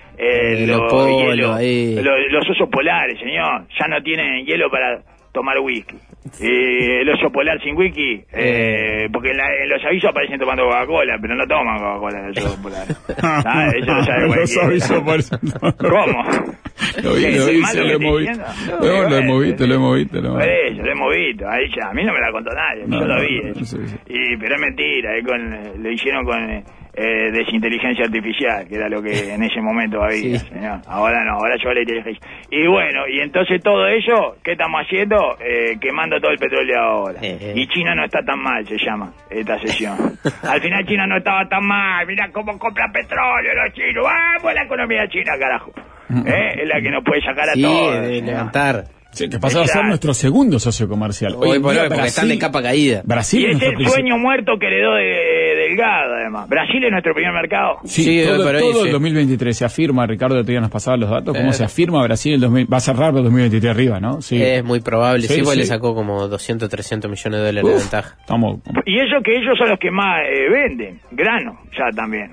los osos polares, señor. Ya no tienen hielo para tomar whisky. El oso polar sin whisky, porque en los avisos aparecen tomando Coca-Cola, pero no toman Coca-Cola los osos polares. Eso lo sabe cualquiera. ¿Cómo? Lo hemos visto. Por eso, lo hemos visto. Ahí ya, a mí no me la contó nadie, yo lo vi. Pero es mentira, lo hicieron con desinteligencia artificial, que era lo que en ese momento había, señor. Ahora no, ahora yo la inteligencia. Y bueno, y entonces todo ello, ¿qué estamos haciendo? Quemando todo el petróleo ahora. Y China no está tan mal, se llama esta sesión. Al final China no estaba tan mal, mirá cómo compra petróleo los chinos. ¡Vamos, la economía china, carajo! Es la que nos puede sacar a todos. Levantar. Sí, que pasó a ser nuestro segundo socio comercial. Hoy porque están de capa caída. Brasil y es el sueño muerto que heredó de Delgado, además. Brasil es nuestro primer mercado. Sí, todo el 2023 se afirma, Ricardo, todavía nos pasaba los datos, cómo se afirma Brasil va a cerrar el 2023 arriba, ¿no? Sí. Es muy probable, pues le sacó como 200, 300 millones de dólares de ventaja. Y eso que ellos son los que más venden, grano, ya también.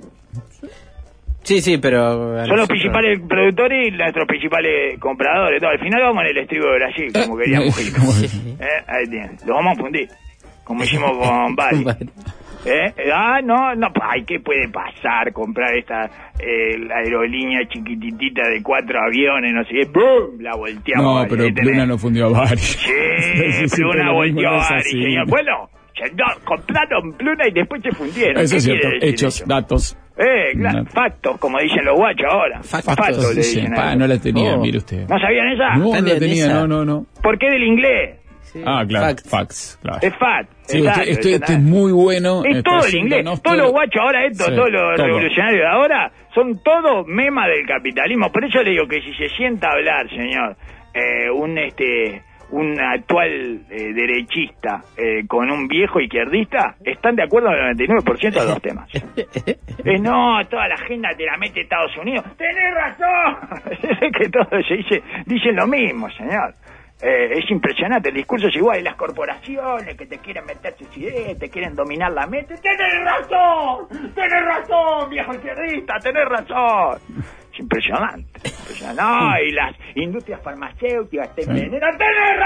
Sí, pero... Son los principales productores y nuestros principales compradores. Al final vamos en el estribo de Brasil, como queríamos ir. Ahí tienen. Lo vamos a fundir, como hicimos con Bari. No. Ay, ¿qué puede pasar? Comprar esta aerolínea chiquititita de 4 aviones, no sé qué. ¡Bum! La volteamos. No, pero Pluna no fundió a Bari. Sí, Pluna volteó a Bari, señor. Bueno, compraron Pluna y después se fundieron. Eso es cierto. Hechos, datos. Claro, factos, como dicen los guachos ahora. Factos le dicen. No la tenían, mire usted. ¿No sabían esa? No la tenía, no. ¿Por qué del inglés? Claro, facts, claro. Es fact. Sí, esto es muy bueno. Es todo el inglés. Todos los guachos ahora, todos los revolucionarios de ahora, son todos memas del capitalismo. Por eso le digo que si se sienta a hablar, señor, un actual derechista con un viejo izquierdista, están de acuerdo en el 99% de los temas. No, toda la agenda te la mete Estados Unidos. ¡Tenés razón! Que todos dicen lo mismo, señor. Es impresionante, el discurso es igual. Y las corporaciones que te quieren meter sus ideas, te quieren dominar la mente. ¡Tenés razón, viejo izquierdista! ¡Tenés razón! Es impresionante. No, y las industrias farmacéuticas te envenenan.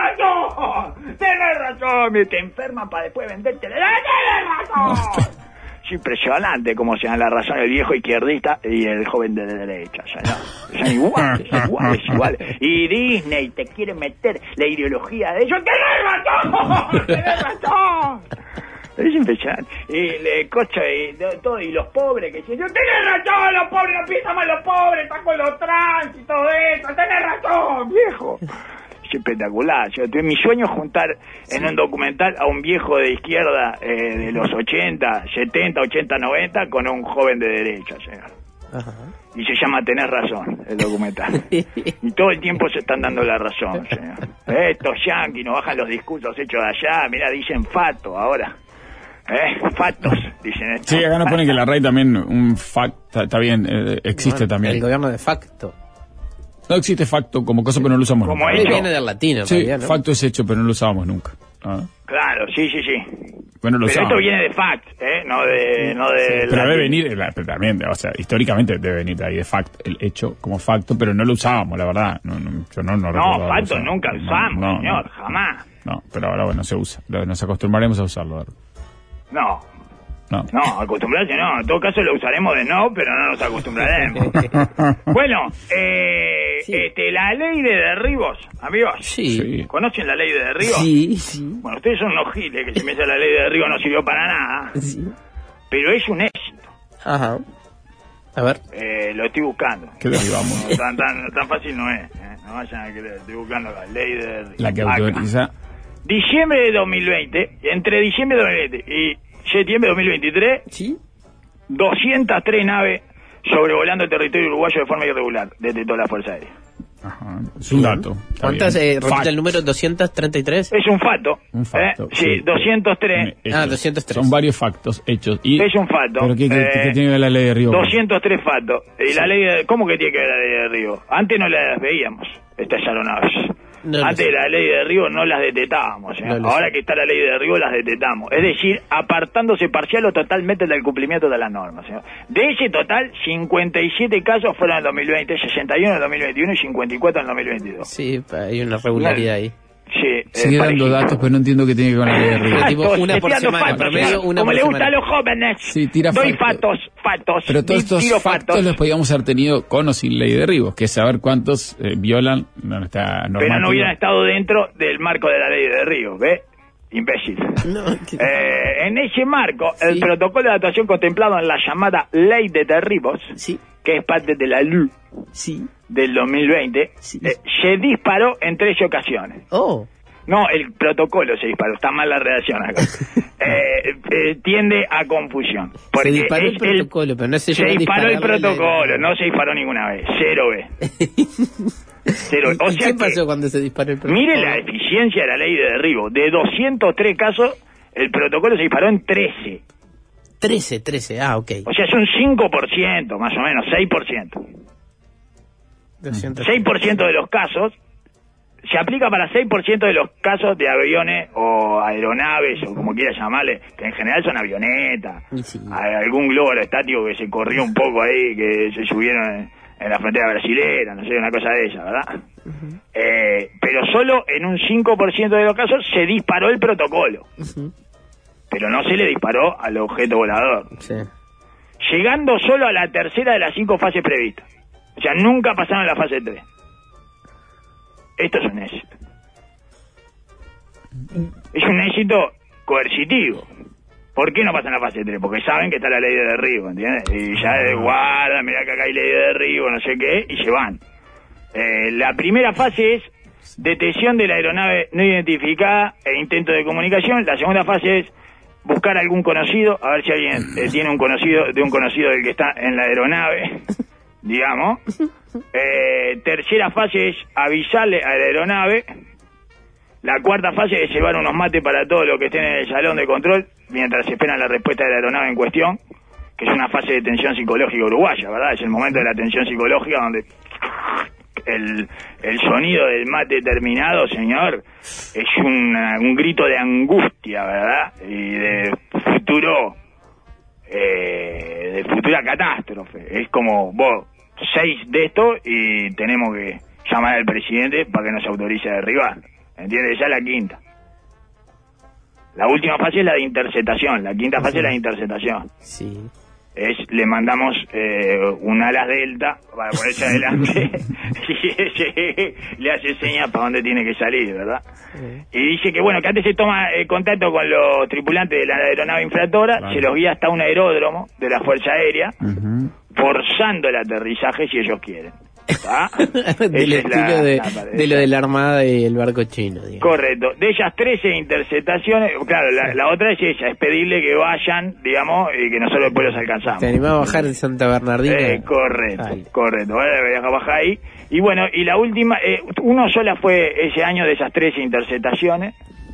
¡Tenés razón! Te enferman para después venderte. ¡Tenés razón! Es impresionante cómo se dan la razón el viejo izquierdista y el joven de derecha. Son iguales. Y Disney te quiere meter la ideología de ellos. ¡Tenés razón! Es impresionante. Y el coche y todo, y los pobres que dicen, tenés razón, los pobres no piensan más los pobres, están con los trans y todo eso, tenés razón, viejo. Es espectacular. Mi sueño es juntar en un documental a un viejo de izquierda de los 80, 70, 80, 90 con un joven de derecha, señor. Ajá. Y se llama Tenés razón, el documental. Y todo el tiempo se están dando la razón, señor. Estos yanquis nos bajan los discursos hechos de allá, mirá, dicen fato ahora. Factos, dicen esto. Sí, acá nos ponen que la RAI también, un fact, está bien, existe también. El gobierno de facto. No existe facto como cosa, pero no lo usamos como nunca. hecho. Viene del latino. Sí, realidad, ¿no? Facto es hecho, pero no lo usábamos nunca. Claro, sí. Bueno, pero esto viene de fact, no de pero debe venir, pero también, o sea, históricamente debe venir de ahí de fact, el hecho como facto, pero no lo usábamos, la verdad. Yo no recuerdo. No, facto nunca usamos, señor, jamás. No, pero ahora bueno, se usa. Nos acostumbraremos a usarlo. No, acostumbrarse no. En todo caso lo usaremos de pero no nos acostumbraremos. Bueno, la ley de derribos, amigos. Sí. ¿Conocen la ley de derribos? Sí. Bueno, ustedes son unos giles que si me dicen la ley de derribos no sirvió para nada. Sí. Pero es un éxito. Ajá. A ver. Lo estoy buscando. ¿Qué derribamos? Tan fácil no es. No vayan a creer. Estoy buscando la ley de derribos. La que autoriza. Diciembre de 2020, entre diciembre de 2020 y septiembre de 2023, ¿sí? 203 naves sobrevolando el territorio uruguayo de forma irregular, detectó la Fuerza Aérea. Ajá, es un dato. ¿Cuántas? Repite el número, 233. Es un facto. Sí, 203. 203. Son varios factos hechos. Y, es un facto. ¿Pero qué tiene que ver la ley de Río? 203 factos. Y la ley ¿cómo que tiene que ver la ley de Río? Antes no las veíamos, estas aeronaves. Antes de la ley de Río no las detectábamos. Ahora que está la ley de Río las detectamos. Es decir, apartándose parcial o totalmente del cumplimiento de las normas. De ese total, 57 casos fueron en el 2020, 61 en el 2021 y 54 en el 2022. Sí, hay una regularidad ahí. Sí, sigue dando datos, pero no entiendo qué tiene que ver con la ley de Río. Tipo una por semana, promedio, una como por le gusta semana. a los jóvenes. Sí, tira doy factos. Pero todos estos factos los podíamos haber tenido con o sin ley de Río, que es saber cuántos violan nuestra normativa. Pero no hubieran estado dentro del marco de la ley de Río, ¿ves? Imbécil. En ese marco, el protocolo de actuación contemplado en la llamada Ley de Derribos, que es parte de la LU del 2020, se disparó en 13 ocasiones. No, el protocolo se disparó, está mal la redacción acá. Tiende a confusión. Se disparó el protocolo, pero no se disparó el protocolo, no se disparó ninguna vez. 0B. O sea, ¿qué pasó cuando se disparó el protocolo? Mire la eficiencia de la ley de derribo. De 203 casos, el protocolo se disparó en 13. 13, ok. O sea, es un 5%, más o menos, 6%. 6% de los casos, se aplica para 6% de los casos de aviones o aeronaves, o como quiera llamarle, que en general son avionetas. Algún globo aerostático que se corrió un poco ahí, que se subieron en la frontera brasilera, no sé, una cosa de esa, ¿verdad? Pero solo en un 5% de los casos se disparó el protocolo. Pero no se le disparó al objeto volador. Llegando solo a la tercera de las 5 fases previstas. O sea, nunca pasaron a la fase 3. Esto es un éxito. Es un éxito coercitivo. ¿Por qué no pasan a la fase 3? Porque saben que está la ley de derribo, ¿entiendes? Y ya guarda, mirá que acá hay ley de derribo, no sé qué, y se van. La primera fase es detección de la aeronave no identificada e intento de comunicación. La segunda fase es buscar algún conocido, a ver si alguien tiene un conocido del que está en la aeronave, digamos. Tercera fase es avisarle a la aeronave. La cuarta fase es llevar unos mates para todos los que estén en el salón de control mientras esperan la respuesta de la aeronave en cuestión, que es una fase de tensión psicológica uruguaya, ¿verdad? Es el momento de la tensión psicológica donde el sonido del mate terminado, señor, es un grito de angustia, ¿verdad? Y de futura catástrofe. Es como, vos, 6 de estos y tenemos que llamar al presidente para que nos autorice a derribar. ¿Entiendes? Ya la quinta. La última fase es la de interceptación. La quinta fase es la de interceptación. Le mandamos un alas delta para ponerse adelante y le hace señas para dónde tiene que salir, ¿verdad? Y dice que bueno, que antes se toma contacto con los tripulantes de la aeronave infractora, se los guía hasta un aeródromo de la Fuerza Aérea, forzando el aterrizaje si ellos quieren. Del estilo de lo de la Armada y el barco chino, digamos. Correcto. De ellas 13 interceptaciones, claro, la otra es ella, es pedirle que vayan, digamos, y que nosotros después los alcanzamos. ¿Te animás a bajar de Santa Bernardina? Correcto. Ahora bajar ahí. Y bueno, y la última, uno sola fue ese año de esas 13 interceptaciones.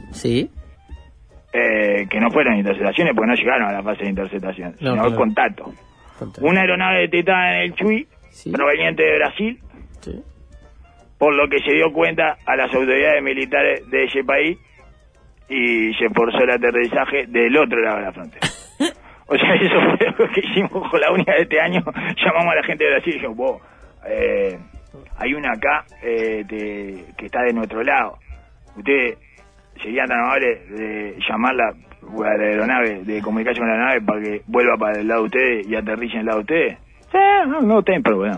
Que no fueron interceptaciones porque no llegaron a la fase de interceptación, sino contacto. Una aeronave detectada en el Chuy, proveniente de Brasil, por lo que se dio cuenta a las autoridades militares de ese país y se forzó el aterrizaje del otro lado de la frontera. O sea, eso fue lo que hicimos con la única de este año. Llamamos a la gente de Brasil y dijimos, hay una acá que está de nuestro lado. Ustedes serían tan amables de llamarla a la aeronave, de comunicación con la aeronave para que vuelva para el lado de ustedes y aterrice en el lado de ustedes. No ten problema.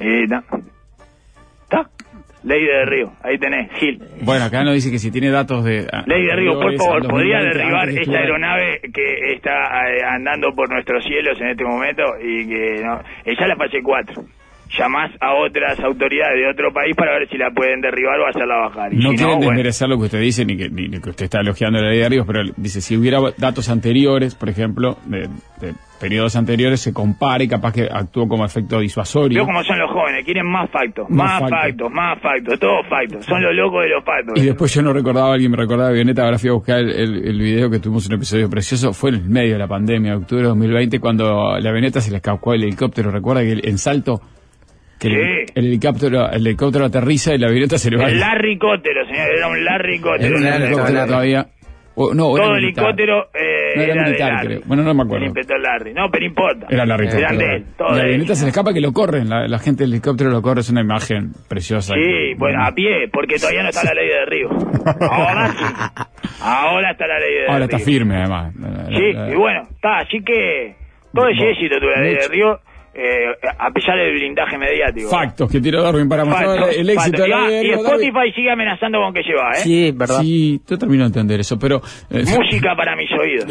¿Está? Ley de derribo, ahí tenés, Gil. Bueno, acá nos dice que si tiene datos de... Ley de derribo, por favor, ¿podría derribar esta aeronave que está andando por nuestros cielos en este momento y que no? Esa es la fase 4. llamás a otras autoridades de otro país para ver si la pueden derribar o hacerla bajar. Y no si quieren desmerecer lo que usted dice, ni que usted está elogiando la ley de Ríos, pero dice, si hubiera datos anteriores, por ejemplo, de periodos anteriores, se compare y capaz que actuó como efecto disuasorio. Veo como son los jóvenes, quieren más factos, más factos, todos factos, son los locos de los factos. Y después yo no recordaba, alguien me recordaba, Violeta, ahora fui a buscar el video que tuvimos, un episodio precioso, fue en el medio de la pandemia, octubre de 2020, cuando la Violeta se le escapó el helicóptero, recuerda que en Salto, que sí. el helicóptero aterriza y la Violeta se le va. El Larricóptero, señor, era un Larricóptero. Era un Larricóptero todavía. No, todo el helicóptero era militar, creo. Bueno, no me acuerdo. El inspector Larry. No, pero importa. Era Larry. Eran de él. La avioneta se le escapa que lo corren. La gente del helicóptero lo corre. Es una imagen preciosa. Sí, bueno, a pie, porque todavía no está la ley de Río. Ahora sí. Ahora está la ley de Río. Ahora está firme, además. Sí, y bueno, está. Así que todo ese éxito tuvo la ley de Río. A pesar del blindaje mediático. Factos que tiró Darwin para mostrar el éxito de la y Spotify sigue amenazando con que lleva, ¿eh? Sí, verdad. Sí, yo termino de entender eso, pero... música para mis oídos.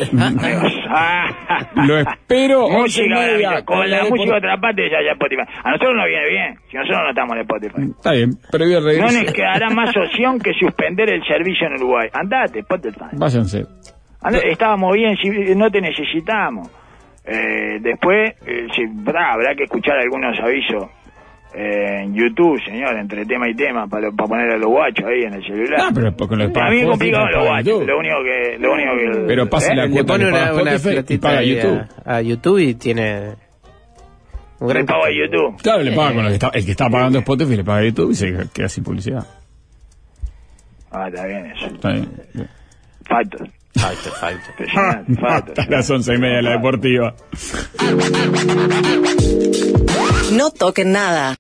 Lo espero. Música con la música de otra parte ya Spotify. A nosotros nos viene bien, si nosotros no estamos en Spotify. Está bien, pero voy a regresar. No nos quedará más opción que suspender el servicio en Uruguay. Andate, Spotify. Váyanse. Estábamos bien, no te necesitamos. Después habrá que escuchar algunos avisos en YouTube, señor, entre tema y tema para poner a los guachos ahí en el celular. Pero con los a mí es complicado los guachos, lo único que pero pase la cuota, le pone una para YouTube a YouTube y tiene un gran pago a YouTube. Claro, le paga con el que está pagando Spotify, le paga a YouTube y se queda sin publicidad. Está bien eso. Está bien. Factos. Hasta las 11:30 de la deportiva. No toquen nada.